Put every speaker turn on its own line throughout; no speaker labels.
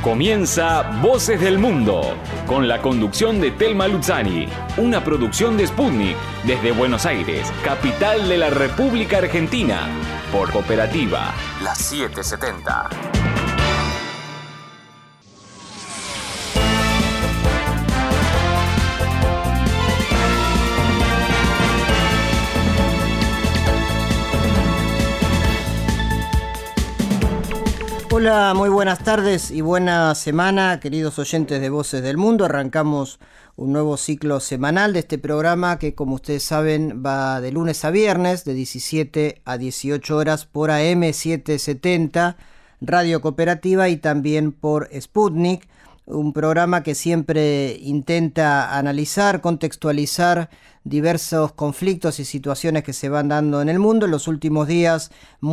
Comienza Voces del Mundo, con la conducción de Telma Luzzani, una producción de Sputnik, desde Buenos Aires, capital de la República Argentina, por Cooperativa, la 770.
Hola, muy buenas tardes y buena semana, queridos oyentes de Voces del Mundo. Arrancamos un nuevo ciclo semanal de este programa que, como ustedes saben, va de lunes a viernes, de 17 a 18 horas por AM 770, Radio Cooperativa, y también por Sputnik. Un programa que siempre intenta analizar, contextualizar diversos conflictos y situaciones que se van dando en el mundo. En los últimos días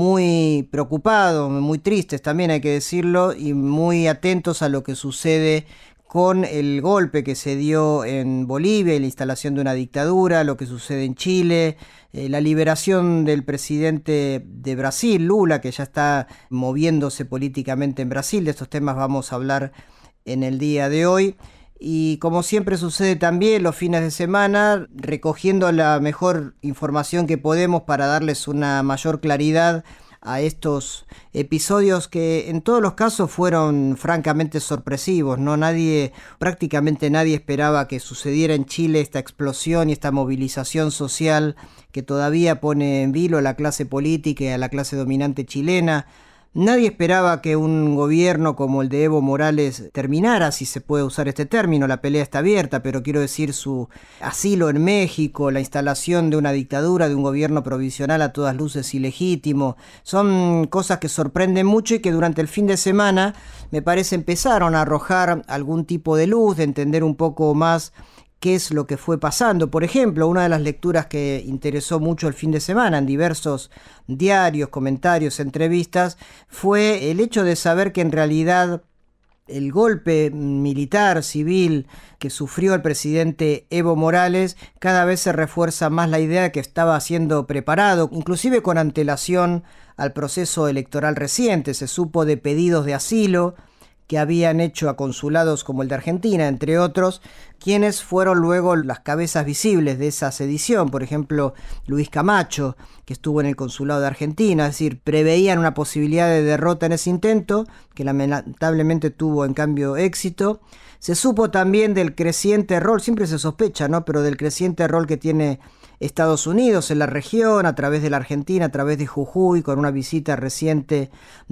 muy preocupados, muy tristes también hay que decirlo, y muy atentos a lo que sucede con el golpe que se dio en Bolivia y la instalación de una dictadura, lo que sucede en Chile, la liberación del presidente de Brasil, Lula, que ya está moviéndose políticamente en Brasil. De estos temas vamos a hablar en el día de hoy. Y como siempre sucede también los fines de semana, recogiendo la mejor información que podemos para darles una mayor claridad a estos episodios que en todos los casos fueron francamente sorpresivos, ¿no? Prácticamente nadie esperaba que sucediera en Chile esta explosión y esta movilización social que todavía pone en vilo a la clase política y a la clase dominante chilena. Nadie esperaba que un gobierno como el de Evo Morales terminara, si se puede usar este término. La pelea está abierta, pero quiero decir, su asilo en México, la instalación de una dictadura, de un gobierno provisional a todas luces ilegítimo, son cosas que sorprenden mucho y que durante el fin de semana me parece empezaron a arrojar algún tipo de luz, de entender un poco más qué es lo que fue pasando. Por ejemplo, una de las lecturas que interesó mucho el fin de semana en diversos diarios, comentarios, entrevistas, fue el hecho de saber que en realidad el golpe militar, civil, que sufrió el presidente Evo Morales, cada vez se refuerza más la idea de que estaba siendo preparado, inclusive con antelación al proceso electoral reciente. Se supo de pedidos de asilo que habían hecho a consulados como el de Argentina, entre otros, quienes fueron luego las cabezas visibles de esa sedición. Por ejemplo, Luis Camacho, que estuvo en el consulado de Argentina, es decir, preveían una posibilidad de derrota en ese intento, que lamentablemente tuvo en cambio éxito. Se supo también del creciente rol, siempre se sospecha, ¿no?, pero del creciente rol que tiene Estados Unidos en la región, a través de la Argentina, a través de Jujuy, con una visita reciente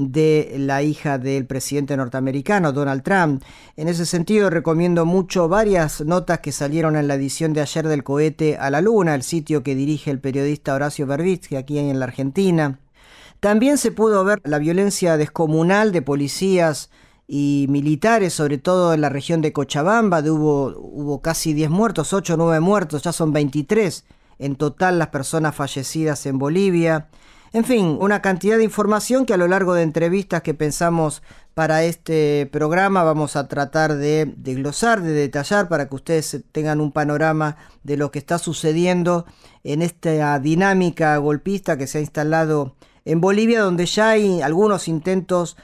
de la hija del presidente norteamericano, Donald Trump. En ese sentido, recomiendo mucho varias notas que salieron en la edición de ayer del Cohete a la Luna, el sitio que dirige el periodista Horacio Verbitsky aquí en la Argentina. También se pudo ver la violencia descomunal de policías y militares, sobre todo en la región de Cochabamba. Hubo casi 10 muertos, 8 o 9 muertos, ya son 23 en total las personas fallecidas en Bolivia. En fin, una cantidad de información que a lo largo de entrevistas que pensamos para este programa vamos a tratar de desglosar, de detallar, para que ustedes tengan un panorama de lo que está sucediendo en esta dinámica golpista que se ha instalado en Bolivia, donde ya hay algunos intentos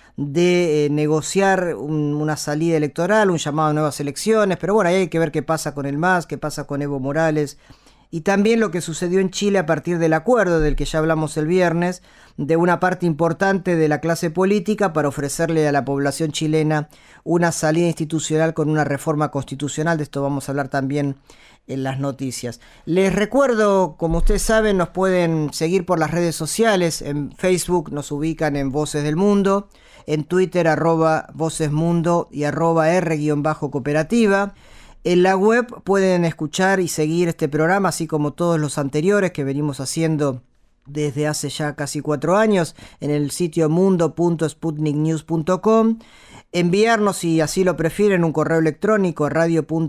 de negociar una salida electoral, un llamado a nuevas elecciones, pero bueno, ahí hay que ver qué pasa con el MAS, qué pasa con Evo Morales, y también lo que sucedió en Chile a partir del acuerdo del que ya hablamos el viernes, de una parte importante de la clase política para ofrecerle a la población chilena una salida institucional con una reforma constitucional. De esto vamos a hablar también en las noticias. Les recuerdo, como ustedes saben, nos pueden seguir por las redes sociales. En Facebook nos ubican en Voces del Mundo, en Twitter @VocesMundo y @R_Cooperativa. En la web pueden escuchar y seguir este programa, así como todos los anteriores que venimos haciendo desde hace ya casi 4 años, en el sitio mundo.sputniknews.com. Enviarnos, si así lo prefieren, un correo electrónico a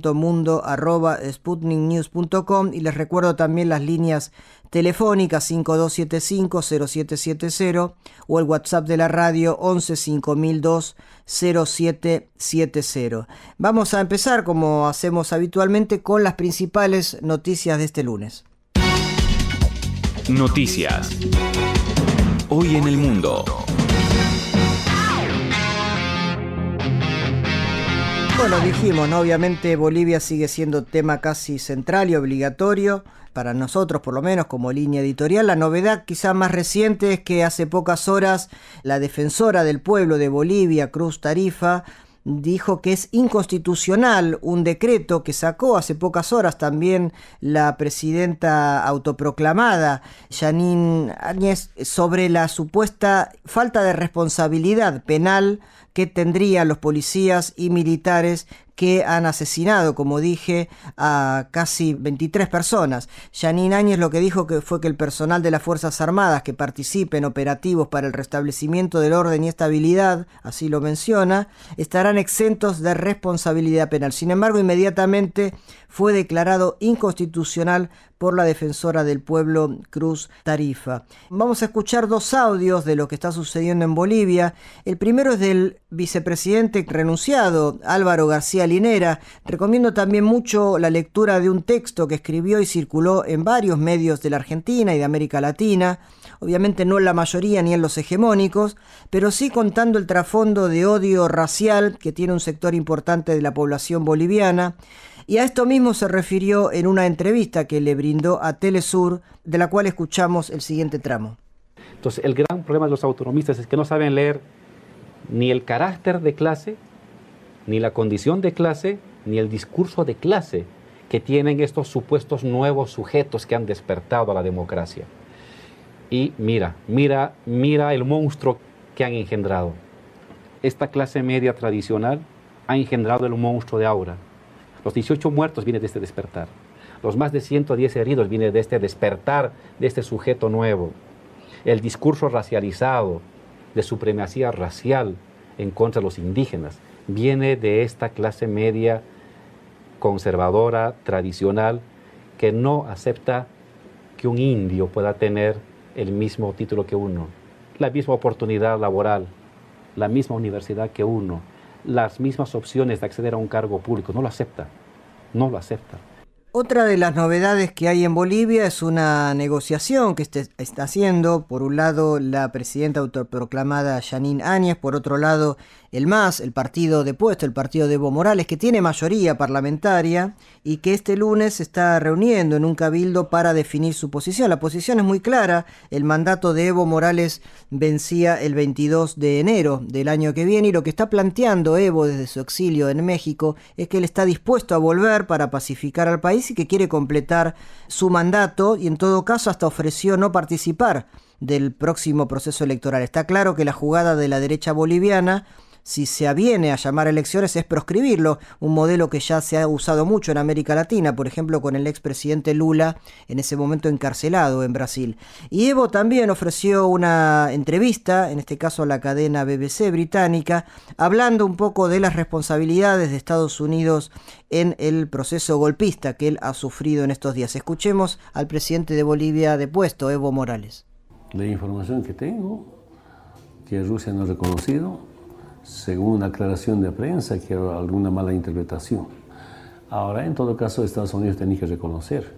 radio.mundo@sputniknews.com, y les recuerdo también las líneas telefónicas 5275-0770 o el WhatsApp de la radio 11-5002-0770. Vamos a empezar, como hacemos habitualmente, con las principales noticias de este lunes.
Noticias. Hoy en el mundo.
Bueno, dijimos, ¿no? Obviamente Bolivia sigue siendo tema casi central y obligatorio para nosotros, por lo menos como línea editorial. La novedad quizá más reciente es que hace pocas horas la defensora del pueblo de Bolivia, Cruz Tarifa, dijo que es inconstitucional un decreto que sacó hace pocas horas también la presidenta autoproclamada Jeanine Áñez sobre la supuesta falta de responsabilidad penal que tendrían los policías y militares que han asesinado, como dije, a casi 23 personas. Jeanine Áñez lo que dijo fue que el personal de las Fuerzas Armadas que participe en operativos para el restablecimiento del orden y estabilidad, así lo menciona, estarán exentos de responsabilidad penal. Sin embargo, inmediatamente fue declarado inconstitucional por la defensora del pueblo, Cruz Tarifa. Vamos a escuchar dos audios de lo que está sucediendo en Bolivia. El primero es del vicepresidente renunciado, Álvaro García Linera. Recomiendo también mucho la lectura de un texto que escribió y circuló en varios medios de la Argentina y de América Latina. Obviamente no en la mayoría ni en los hegemónicos, pero sí contando el trasfondo de odio racial que tiene un sector importante de la población boliviana. Y a esto mismo se refirió en una entrevista que le brindó a Telesur, de la cual escuchamos el siguiente tramo.
Entonces, el gran problema de los autonomistas es que no saben leer ni el carácter de clase, ni la condición de clase, ni el discurso de clase que tienen estos supuestos nuevos sujetos que han despertado a la democracia. Y mira el monstruo que han engendrado. Esta clase media tradicional ha engendrado el monstruo de ahora. Los 18 muertos vienen de este despertar. Los más de 110 heridos vienen de este despertar de este sujeto nuevo. El discurso racializado de supremacía racial en contra de los indígenas viene de esta clase media conservadora, tradicional, que no acepta que un indio pueda tener el mismo título que uno, la misma oportunidad laboral, la misma universidad que uno, las mismas opciones de acceder a un cargo público. No lo acepta, no lo acepta.
Otra de las novedades que hay en Bolivia es una negociación que está haciendo, por un lado, la presidenta autoproclamada Jeanine Áñez, por otro lado, el MAS, el partido depuesto, el partido de Evo Morales, que tiene mayoría parlamentaria y que este lunes se está reuniendo en un cabildo para definir su posición. La posición es muy clara: el mandato de Evo Morales vencía el 22 de enero del año que viene y lo que está planteando Evo desde su exilio en México es que él está dispuesto a volver para pacificar al país y que quiere completar su mandato, y en todo caso hasta ofreció no participar del próximo proceso electoral. Está claro que la jugada de la derecha boliviana, si se aviene a llamar elecciones, es proscribirlo, un modelo que ya se ha usado mucho en América Latina, por ejemplo con el expresidente Lula, en ese momento encarcelado en Brasil. Y Evo también ofreció una entrevista, en este caso a la cadena BBC británica, hablando un poco de las responsabilidades de Estados Unidos en el proceso golpista que él ha sufrido en estos días. Escuchemos al presidente de Bolivia depuesto, Evo Morales.
La información que tengo, que Rusia no ha reconocido, según una aclaración de prensa, que era alguna mala interpretación. Ahora, en todo caso, Estados Unidos tiene que reconocer.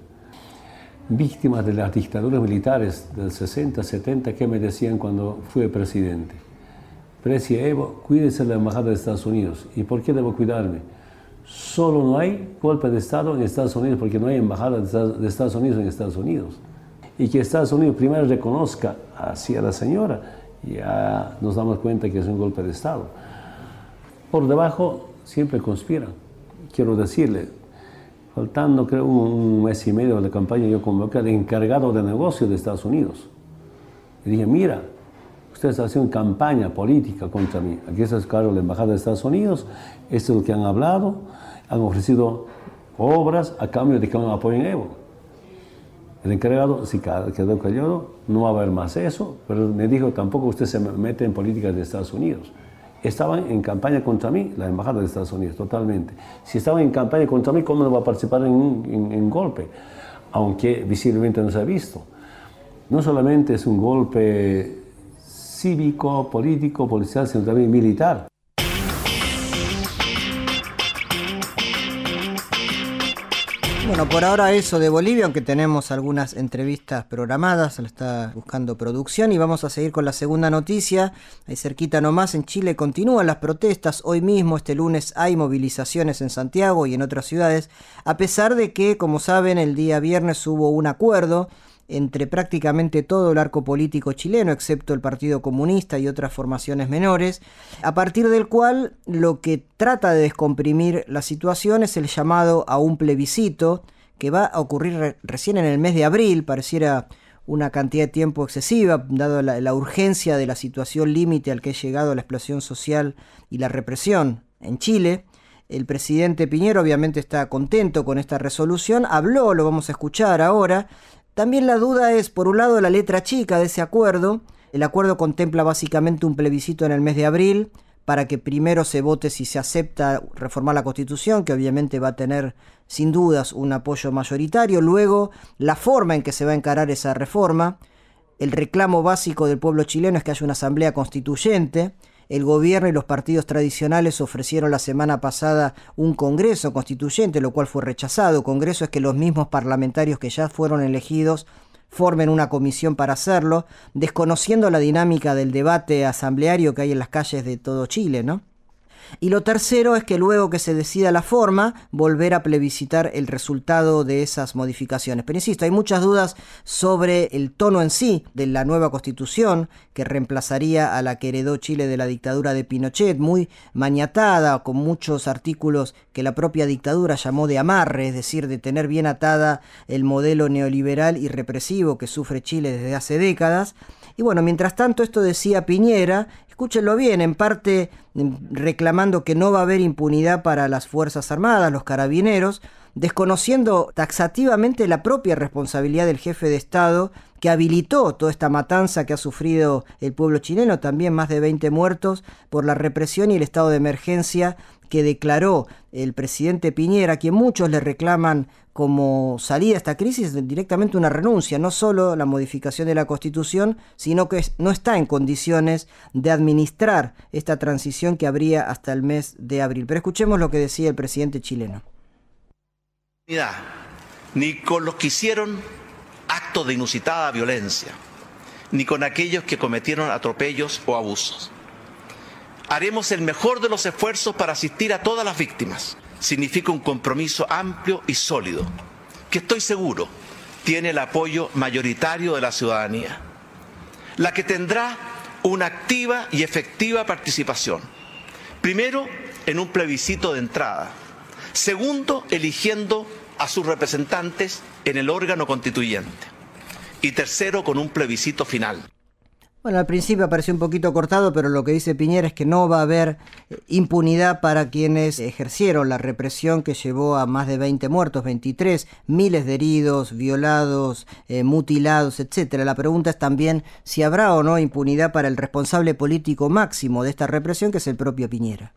Víctimas de las dictaduras militares del 60, 70, ¿qué me decían cuando fui presidente? Precia Evo, cuídese de la embajada de Estados Unidos. ¿Y por qué debo cuidarme? Solo no hay golpe de Estado en Estados Unidos porque no hay embajada de Estados Unidos en Estados Unidos. Y que Estados Unidos primero reconozca así a la señora, ya nos damos cuenta que es un golpe de Estado. Por debajo siempre conspiran. Quiero decirle, faltando creo un mes y medio de la campaña, yo convoqué al encargado de negocio de Estados Unidos. Y dije, mira, ustedes hacen campaña política contra mí. Aquí está el cargo de la embajada de Estados Unidos, esto es lo que han hablado, han ofrecido obras a cambio de que no apoyen a Evo. El encargado sí quedó callado, no va a haber más eso, pero me dijo, tampoco usted se mete en políticas de Estados Unidos. Estaban en campaña contra mí, la embajada de Estados Unidos, totalmente. Si estaban en campaña contra mí, ¿cómo no va a participar en un golpe? Aunque visiblemente no se ha visto. No solamente es un golpe cívico, político, policial, sino también militar.
Bueno, por ahora eso de Bolivia, aunque tenemos algunas entrevistas programadas, lo está buscando producción, y vamos a seguir con la segunda noticia. Ahí cerquita nomás, en Chile continúan las protestas. Hoy mismo, este lunes, hay movilizaciones en Santiago y en otras ciudades, a pesar de que, como saben, el día viernes hubo un acuerdo entre prácticamente todo el arco político chileno, excepto el Partido Comunista y otras formaciones menores, a partir del cual lo que trata de descomprimir la situación es el llamado a un plebiscito que va a ocurrir recién en el mes de abril. Pareciera una cantidad de tiempo excesiva, dado la urgencia de la situación límite al que ha llegado la explosión social y la represión en Chile. El presidente Piñera obviamente está contento con esta resolución, habló, lo vamos a escuchar ahora. También la duda es, por un lado, la letra chica de ese acuerdo. El acuerdo contempla básicamente un plebiscito en el mes de abril para que primero se vote si se acepta reformar la Constitución, que obviamente va a tener sin dudas un apoyo mayoritario. Luego, la forma en que se va a encarar esa reforma. El reclamo básico del pueblo chileno es que haya una asamblea constituyente. El gobierno y los partidos tradicionales ofrecieron la semana pasada un congreso constituyente, lo cual fue rechazado. Congreso es que los mismos parlamentarios que ya fueron elegidos formen una comisión para hacerlo, desconociendo la dinámica del debate asambleario que hay en las calles de todo Chile, ¿no? Y lo tercero es que luego que se decida la forma, volver a plebiscitar el resultado de esas modificaciones. Pero insisto, hay muchas dudas sobre el tono en sí de la nueva Constitución, que reemplazaría a la que heredó Chile de la dictadura de Pinochet, muy maniatada, con muchos artículos que la propia dictadura llamó de amarre, es decir, de tener bien atada el modelo neoliberal y represivo que sufre Chile desde hace décadas. Y bueno, mientras tanto, esto decía Piñera, escúchenlo bien, en parte reclamando que no va a haber impunidad para las Fuerzas Armadas, los carabineros, desconociendo taxativamente la propia responsabilidad del jefe de Estado que habilitó toda esta matanza que ha sufrido el pueblo chileno, también más de 20 muertos por la represión y el estado de emergencia que declaró el presidente Piñera, a quien muchos le reclaman como salida a esta crisis directamente una renuncia, no solo la modificación de la Constitución, sino que no está en condiciones de administrar esta transición que habría hasta el mes de abril. Pero escuchemos lo que decía el presidente chileno.
Ni con los que hicieron actos de inusitada violencia, ni con aquellos que cometieron atropellos o abusos. Haremos el mejor de los esfuerzos para asistir a todas las víctimas. Significa un compromiso amplio y sólido, que estoy seguro tiene el apoyo mayoritario de la ciudadanía, la que tendrá una activa y efectiva participación. Primero, en un plebiscito de entrada. Segundo, eligiendo a sus representantes en el órgano constituyente. Y tercero, con un plebiscito final.
Bueno, al principio pareció un poquito cortado, pero lo que dice Piñera es que no va a haber impunidad para quienes ejercieron la represión que llevó a más de 20 muertos, 23, miles de heridos, violados, mutilados, etcétera. La pregunta es también si habrá o no impunidad para el responsable político máximo de esta represión, que es el propio Piñera.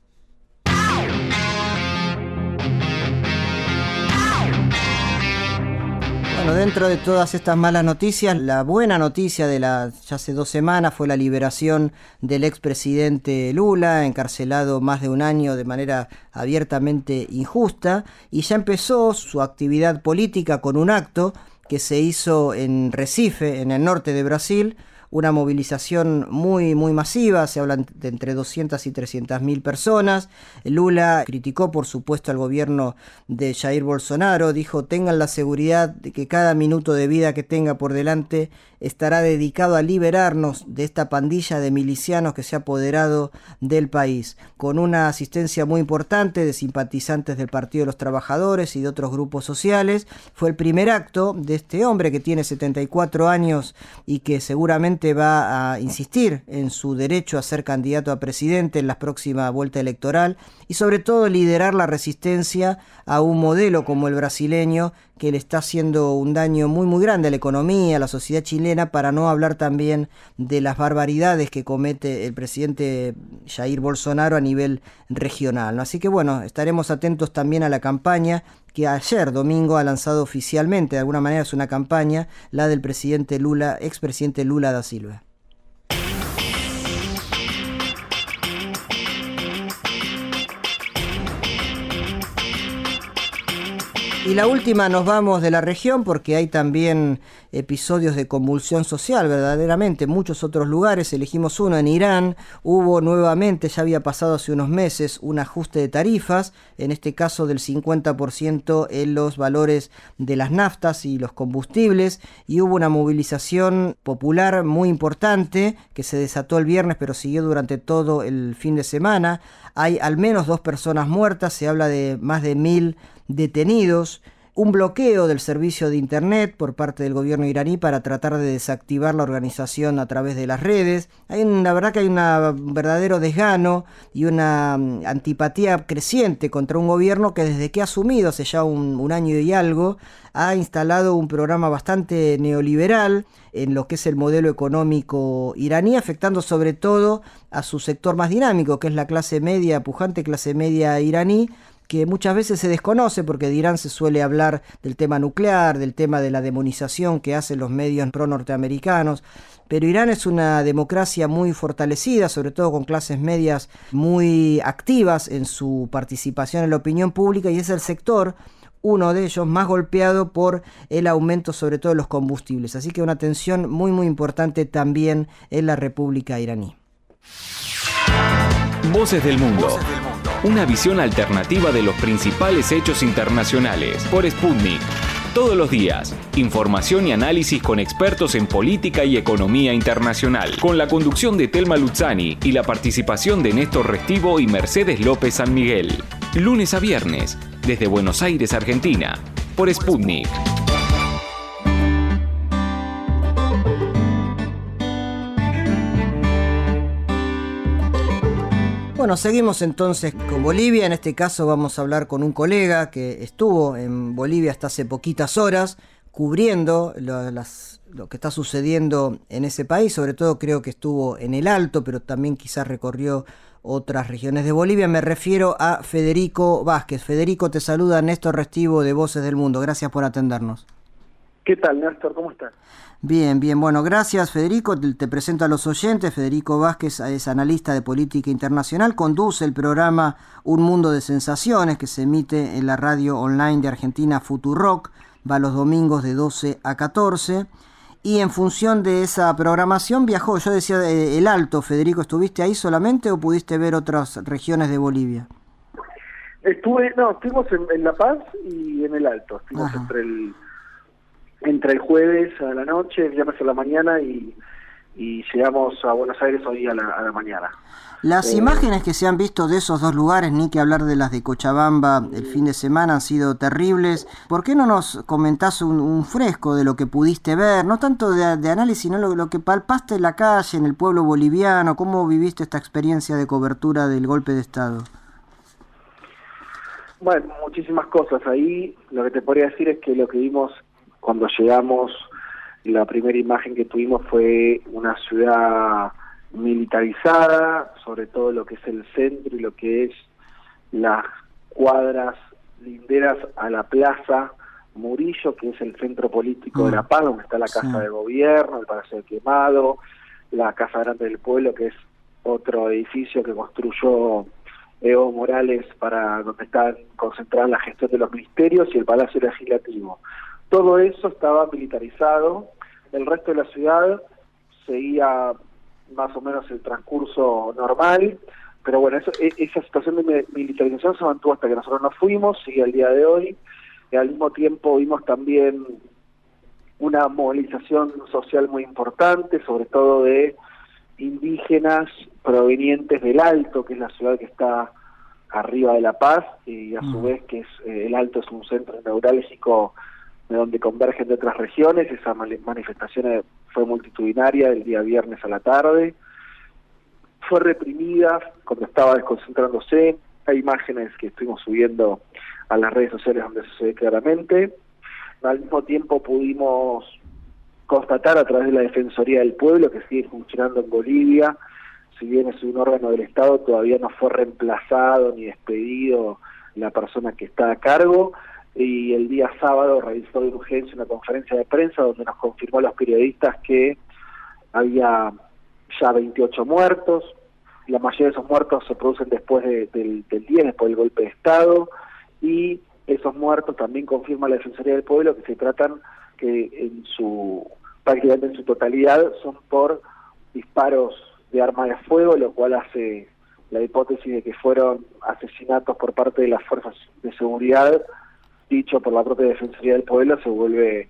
Bueno, dentro de todas estas malas noticias, la buena noticia de ya hace 2 semanas fue la liberación del expresidente Lula, encarcelado más de un año de manera abiertamente injusta, y ya empezó su actividad política con un acto que se hizo en Recife, en el norte de Brasil, una movilización muy masiva, se habla de entre 200 y 300.000 personas. Lula criticó, por supuesto, al gobierno de Jair Bolsonaro, dijo: tengan la seguridad de que cada minuto de vida que tenga por delante estará dedicado a liberarnos de esta pandilla de milicianos que se ha apoderado del país, con una asistencia muy importante de simpatizantes del Partido de los Trabajadores y de otros grupos sociales. Fue el primer acto de este hombre que tiene 74 años y que seguramente va a insistir en su derecho a ser candidato a presidente en la próxima vuelta electoral y sobre todo liderar la resistencia a un modelo como el brasileño, que le está haciendo un daño muy grande a la economía, a la sociedad chilena, para no hablar también de las barbaridades que comete el presidente Jair Bolsonaro a nivel regional, ¿no? Así que bueno, estaremos atentos también a la campaña que ayer domingo ha lanzado oficialmente, de alguna manera es una campaña, la del presidente Lula, expresidente Lula da Silva. Y la última, nos vamos de la región porque hay también episodios de convulsión social, verdaderamente, en muchos otros lugares. Elegimos uno en Irán. Hubo nuevamente, ya había pasado hace unos meses, un ajuste de tarifas, en este caso del 50% en los valores de las naftas y los combustibles, y hubo una movilización popular muy importante que se desató el viernes pero siguió durante todo el fin de semana. Hay al menos 2 personas muertas, se habla de más de 1000 detenidos, un bloqueo del servicio de internet por parte del gobierno iraní para tratar de desactivar la organización a través de las redes. La verdad que hay un verdadero desgano y una antipatía creciente contra un gobierno que desde que ha asumido hace ya un año y algo ha instalado un programa bastante neoliberal en lo que es el modelo económico iraní, afectando sobre todo a su sector más dinámico, que es la clase media, pujante clase media iraní, que muchas veces se desconoce porque de Irán se suele hablar del tema nuclear, del tema de la demonización que hacen los medios pro-norteamericanos, pero Irán es una democracia muy fortalecida, sobre todo con clases medias muy activas en su participación en la opinión pública, y es el sector, uno de ellos, más golpeado por el aumento sobre todo de los combustibles, así que una tensión muy muy importante también en la República iraní.
Voces del Mundo. Una visión alternativa de los principales hechos internacionales por Sputnik. Todos los días, información y análisis con expertos en política y economía internacional, con la conducción de Telma Luzzani y la participación de Néstor Restivo y Mercedes López San Miguel. Lunes a viernes, desde Buenos Aires, Argentina, por Sputnik.
Bueno, seguimos entonces con Bolivia. En este caso vamos a hablar con un colega que estuvo en Bolivia hasta hace poquitas horas cubriendo lo que está sucediendo en ese país. Sobre todo creo que estuvo en el Alto, pero también quizás recorrió otras regiones de Bolivia. Me refiero a Federico Vázquez. Federico, te saluda Néstor Restivo de Voces del Mundo. Gracias por atendernos.
¿Qué tal, Néstor? ¿Cómo estás?
Bien, bien. Bueno, gracias, Federico. Te presento a los oyentes. Federico Vázquez es analista de política internacional, conduce el programa Un Mundo de Sensaciones, que se emite en la radio online de Argentina, Futurock, va los domingos de 12 a 14. Y en función de esa programación viajó, yo decía, el Alto. Federico, ¿estuviste ahí solamente o pudiste ver otras regiones de Bolivia?
Estuvimos en La Paz y en el Alto. Estuvimos entre el jueves a la noche, el viernes a la mañana y llegamos a Buenos Aires hoy a la mañana.
Las imágenes que se han visto de esos dos lugares, ni que hablar de las de Cochabamba el fin de semana, han sido terribles. ¿Por qué no nos comentás un fresco de lo que pudiste ver? No tanto de análisis, sino lo que palpaste en la calle, en el pueblo boliviano. ¿Cómo viviste esta experiencia de cobertura del golpe de Estado?
Bueno, muchísimas cosas. Ahí lo que te podría decir es que lo que vimos cuando llegamos, la primera imagen que tuvimos fue una ciudad militarizada, sobre todo lo que es el centro y lo que es las cuadras linderas a la Plaza Murillo, que es el centro político de La Paz, donde está la Casa de Gobierno, el Palacio de Quemado, la Casa Grande del Pueblo, que es otro edificio que construyó Evo Morales para donde están concentradas la gestión de los ministerios, y el Palacio Legislativo. Todo eso estaba militarizado. El resto de la ciudad seguía más o menos el transcurso normal, pero bueno, esa situación de militarización se mantuvo hasta que nosotros nos fuimos, sigue el día de hoy, y al mismo tiempo vimos también una movilización social muy importante, sobre todo de indígenas provenientes del Alto, que es la ciudad que está arriba de La Paz, y a su vez que el Alto es un centro neurálgico de donde convergen de otras regiones. Esa manifestación fue multitudinaria el día viernes a la tarde, fue reprimida cuando estaba desconcentrándose. Hay imágenes que estuvimos subiendo a las redes sociales donde se ve claramente. Al mismo tiempo pudimos constatar a través de la Defensoría del Pueblo, que sigue funcionando en Bolivia, si bien es un órgano del Estado, todavía no fue reemplazado ni despedido la persona que está a cargo, y el día sábado realizó de urgencia una conferencia de prensa donde nos confirmó a los periodistas que había ya 28 muertos. La mayoría de esos muertos se producen después del 10, después del golpe de Estado, y esos muertos también confirma la Defensoría del Pueblo que se tratan, que prácticamente en su totalidad son por disparos de arma de fuego, lo cual hace la hipótesis de que fueron asesinatos por parte de las fuerzas de seguridad, dicho por la propia Defensoría del Pueblo, se vuelve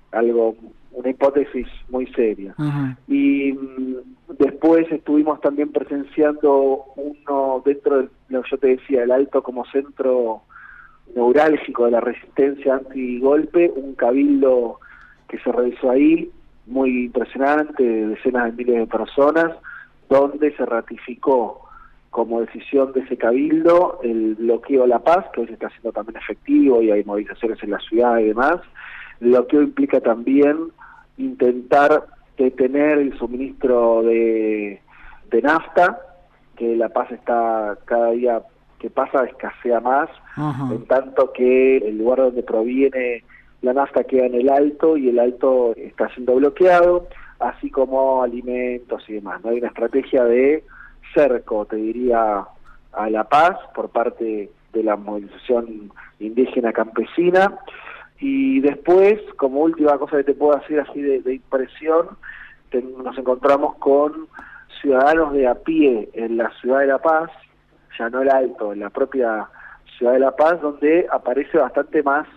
una hipótesis muy seria. Y después estuvimos también presenciando uno dentro de lo que yo te decía, el Alto como centro neurálgico de la resistencia antigolpe, un cabildo que se realizó ahí, muy impresionante, decenas de miles de personas, donde se ratificó como decisión de ese cabildo el bloqueo a la paz, que hoy se está haciendo también efectivo y hay movilizaciones en la ciudad y demás. El bloqueo implica también intentar detener el suministro de nafta, que La Paz está cada día que pasa escasea más, en tanto que el lugar donde proviene la nafta queda en el Alto y el Alto está siendo bloqueado, así como alimentos y demás. ¿No? Hay una estrategia de cerco, te diría, a La Paz por parte de la movilización indígena campesina. Y después, como última cosa que te puedo decir así de impresión, nos encontramos con ciudadanos de a pie en la ciudad de La Paz, ya no el Alto, en la propia ciudad de La Paz, donde aparece bastante más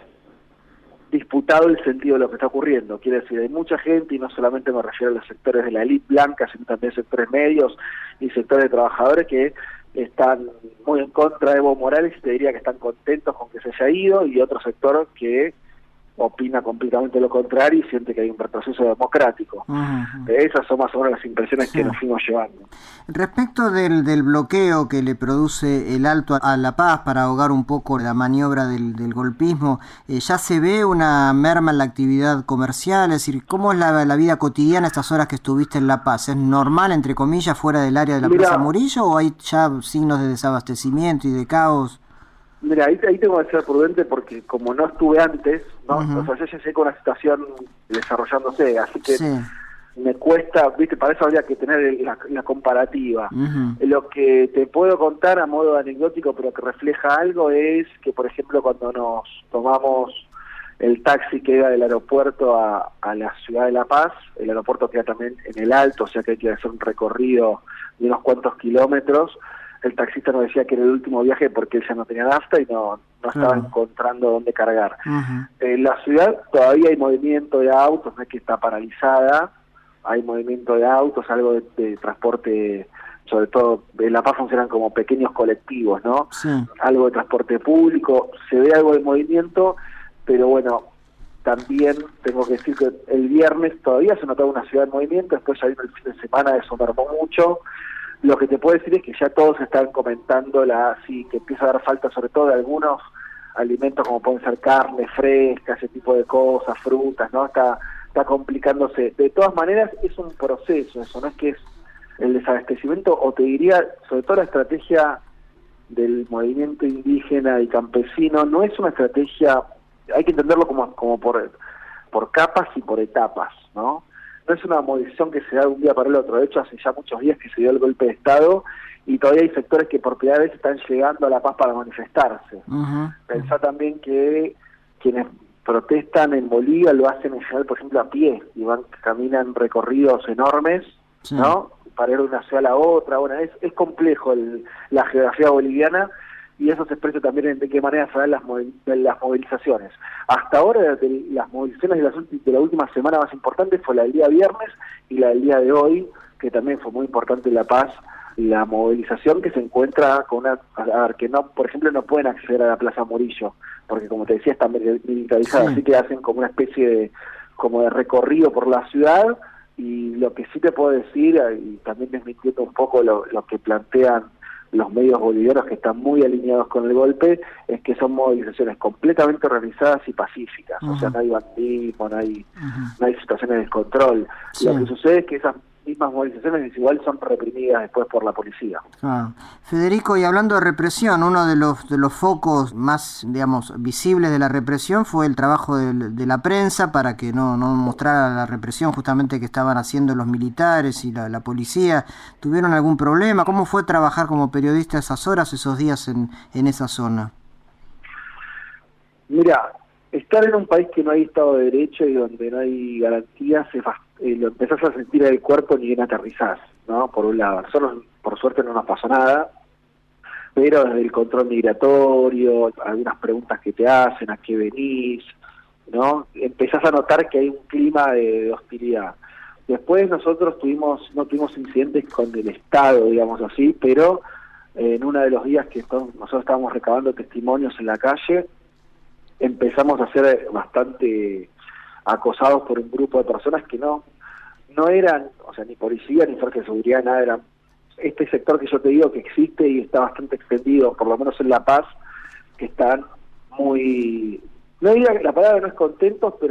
disputado el sentido de lo que está ocurriendo. Quiere decir, hay mucha gente, y no solamente me refiero a los sectores de la élite blanca, sino también sectores medios y sectores de trabajadores que están muy en contra de Evo Morales y te diría que están contentos con que se haya ido, y otro sector que opina completamente lo contrario y siente que hay un retroceso democrático. Esas son más o menos las impresiones que nos fuimos llevando.
Respecto del bloqueo que le produce el Alto a La Paz para ahogar un poco la maniobra del golpismo, ¿ya se ve una merma en la actividad comercial? Es decir, ¿cómo es la vida cotidiana estas horas que estuviste en La Paz? ¿Es normal, entre comillas, fuera del área de la Plaza Murillo, o hay ya signos de desabastecimiento y de caos?
Mira, ahí tengo que ser prudente porque como no estuve antes, ¿no? O sea, yo ya sé con una situación desarrollándose, así que me cuesta, viste, para eso habría que tener la comparativa. Lo que te puedo contar a modo anecdótico, pero que refleja algo, es que, por ejemplo, cuando nos tomamos el taxi que iba del aeropuerto a la ciudad de La Paz, el aeropuerto queda también en el Alto, o sea que hay que hacer un recorrido de unos cuantos kilómetros. El taxista nos decía que era el último viaje porque él ya no tenía nafta y no estaba encontrando dónde cargar. En la ciudad todavía hay movimiento de autos, no es que está paralizada, hay movimiento de autos, algo de transporte, sobre todo en La Paz funcionan como pequeños colectivos, ¿no? Sí. Algo de transporte público, se ve algo de movimiento, pero bueno, también tengo que decir que el viernes todavía se notaba una ciudad en movimiento, después ya vino el fin de semana, eso mermó mucho. Lo que te puedo decir es que ya todos están comentando que empieza a dar falta sobre todo de algunos alimentos como pueden ser carne fresca, ese tipo de cosas, frutas, ¿no? Está complicándose. De todas maneras es un proceso, eso no es que es el desabastecimiento, o te diría, sobre todo la estrategia del movimiento indígena y campesino, no es una estrategia, hay que entenderlo como por capas y por etapas, ¿no? No es una movilización que se da de un día para el otro. De hecho, hace ya muchos días que se dio el golpe de Estado y todavía hay sectores que por primera vez están llegando a La Paz para manifestarse. Pensá también que quienes protestan en Bolivia lo hacen en general, por ejemplo, a pie, y caminan recorridos enormes, ¿no? Para ir de una ciudad a la otra. Bueno, es complejo la geografía boliviana, y eso se expresa también en de qué manera se dan las movilizaciones. Hasta ahora, de las movilizaciones de la última semana más importante fue la del día viernes y la del día de hoy, que también fue muy importante en La Paz, la movilización que se encuentra con que no, por ejemplo, no pueden acceder a la Plaza Murillo, porque como te decía, está militarizada, así que hacen como una especie de recorrido por la ciudad, y lo que sí te puedo decir, y también desmintiendo un poco lo que plantean los medios bolivianos que están muy alineados con el golpe, es que son movilizaciones completamente organizadas y pacíficas. O sea, no hay vandalismo, no hay situaciones de descontrol. Lo que sucede es que esas mismas movilizaciones igual son reprimidas después por la policía.
Federico, y hablando de represión, uno de los focos más, digamos, visibles de la represión fue el trabajo de la prensa para que no mostrara la represión justamente que estaban haciendo los militares y la policía. ¿Tuvieron algún problema? ¿Cómo fue trabajar como periodista esas horas, esos días en esa zona?
Mira, estar en un país que no hay Estado de Derecho y donde no hay garantías, lo empezás a sentir en el cuerpo ni bien aterrizás, ¿no? Por un lado. Nosotros, por suerte, no nos pasó nada, pero desde el control migratorio, algunas preguntas que te hacen, a qué venís, ¿no? Empezás a notar que hay un clima de hostilidad. Después nosotros no tuvimos incidentes con el Estado, digamos así, pero en uno de los días que nosotros estábamos recabando testimonios en la calle, empezamos a ser bastante acosados por un grupo de personas que no eran, o sea, ni policía, ni fuerza de seguridad, nada, eran este sector que yo te digo que existe y está bastante extendido, por lo menos en La Paz, que están muy, no diría que la palabra no es contentos, pero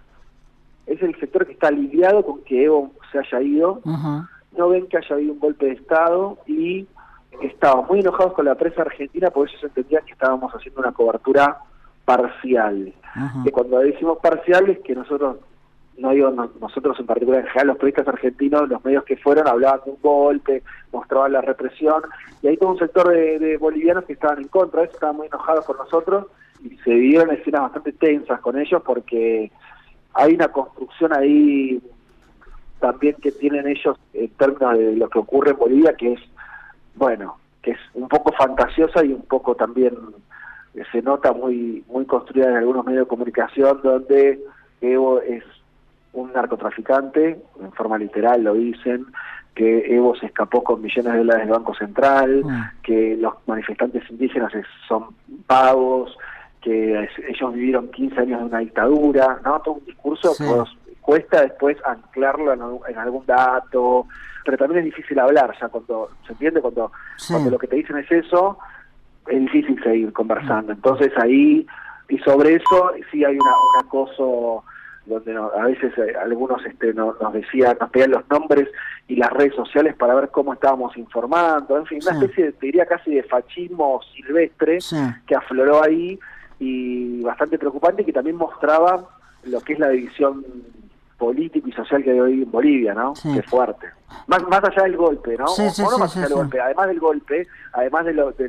es el sector que está aliviado con que Evo se haya ido, no ven que haya habido un golpe de Estado y estaban muy enojados con la prensa argentina porque ellos entendían que estábamos haciendo una cobertura parcial. Que cuando decimos parcial es que nosotros, no digo nosotros en particular, en general los periodistas argentinos, los medios que fueron hablaban de un golpe, mostraban la represión, y hay todo un sector de bolivianos que estaban en contra de eso, estaban muy enojados con nosotros, y se vivieron escenas bastante tensas con ellos porque hay una construcción ahí también que tienen ellos en términos de lo que ocurre en Bolivia, que es, bueno, que es un poco fantasiosa y un poco también se nota muy construida en algunos medios de comunicación, donde Evo es un narcotraficante, en forma literal lo dicen, que Evo se escapó con millones de dólares del Banco Central, que los manifestantes indígenas son pagos, que ellos vivieron 15 años de una dictadura, ¿no? Todo un discurso que cuesta después anclarlo en algún dato, pero también es difícil hablar, ya cuando se entiende, cuando lo que te dicen es eso, es difícil seguir conversando. Entonces ahí, y sobre eso, sí hay un acoso donde a veces algunos nos decían, nos pedían los nombres y las redes sociales para ver cómo estábamos informando, en fin, una especie de, te diría casi de fascismo silvestre que afloró ahí y bastante preocupante, que también mostraba lo que es la división político y social que hay hoy en Bolivia, ¿no? Que es fuerte. Más allá del golpe, ¿no? Más allá del golpe, además del golpe, además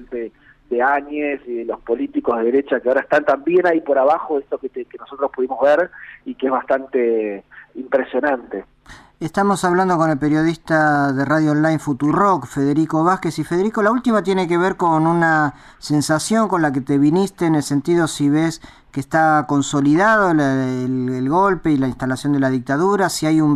de Áñez y de los políticos de derecha que ahora están también ahí por abajo, esto que nosotros pudimos ver y que es bastante impresionante.
Estamos hablando con el periodista de radio online Futurock, Federico Vázquez. Y Federico, la última tiene que ver con una sensación con la que te viniste, en el sentido si ves que está consolidado el golpe y la instalación de la dictadura, si hay